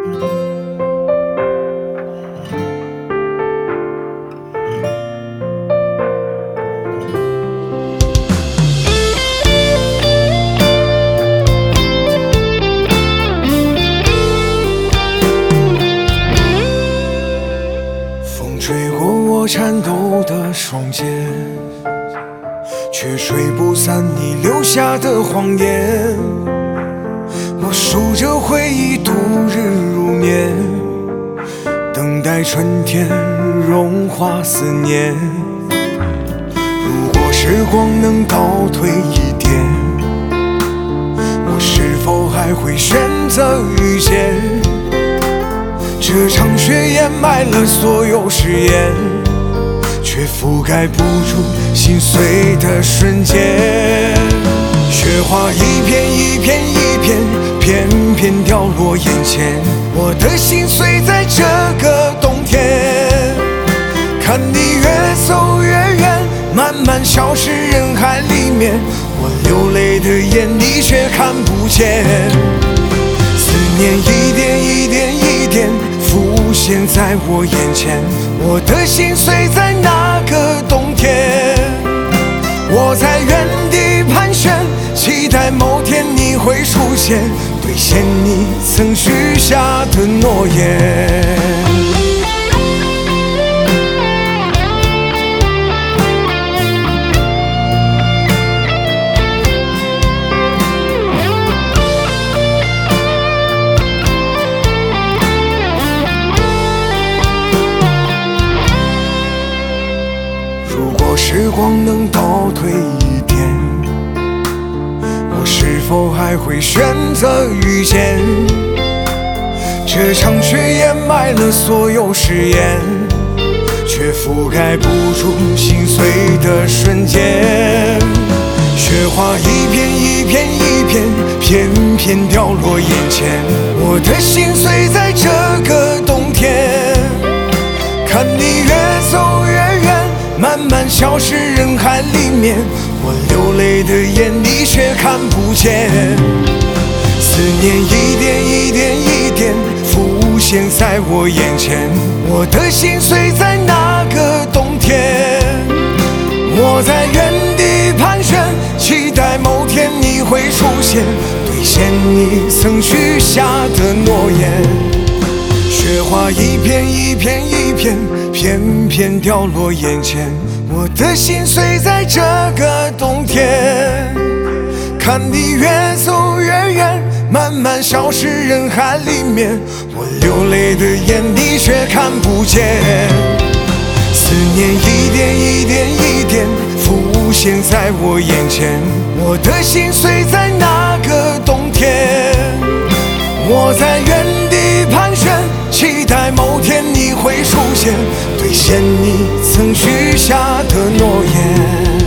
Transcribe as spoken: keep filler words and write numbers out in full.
吹过我颤抖的双肩，却吹不散你留下的谎言。我数着回忆度日如年，等待春天融化思念。如果时光能倒退一点，我是否还会选择遇见？这场雪掩埋了所有誓言，却覆盖不住心碎的瞬间。雪花一片一片一片，片片掉落眼前，我的心碎在这个冬天。看你越走越远，慢慢消失人海里面，我流泪的眼你却看不见。思念一点一点一点浮现在我眼前，我的心碎在那个冬天。我在原地盘旋，期待某天你会出现，兑现你曾许下的诺言。时光能倒退一点，我是否还会选择遇见？这场雪掩埋了所有誓言，却覆盖不住心碎的瞬间。雪花一片一片一片，片片掉落眼前，我的心碎在这个冬天。看你越走越远，慢慢消失人海里面，我流泪的眼你却看不见。思念一点一点一点浮现在我眼前，我的心碎在那个冬天。我在原地盘旋，期待某天你会出现，兑现你曾许下的诺言。雪花一片一片一片，片片掉落眼前，我的心碎在这个冬天。看你越走越远，慢慢消失人海里面，我流泪的眼你却看不见。思念一点一点一点浮现在我眼前，我的心碎在那个冬天。我在原地盘旋，期待某天你会出现，兑现你曾许下的诺言。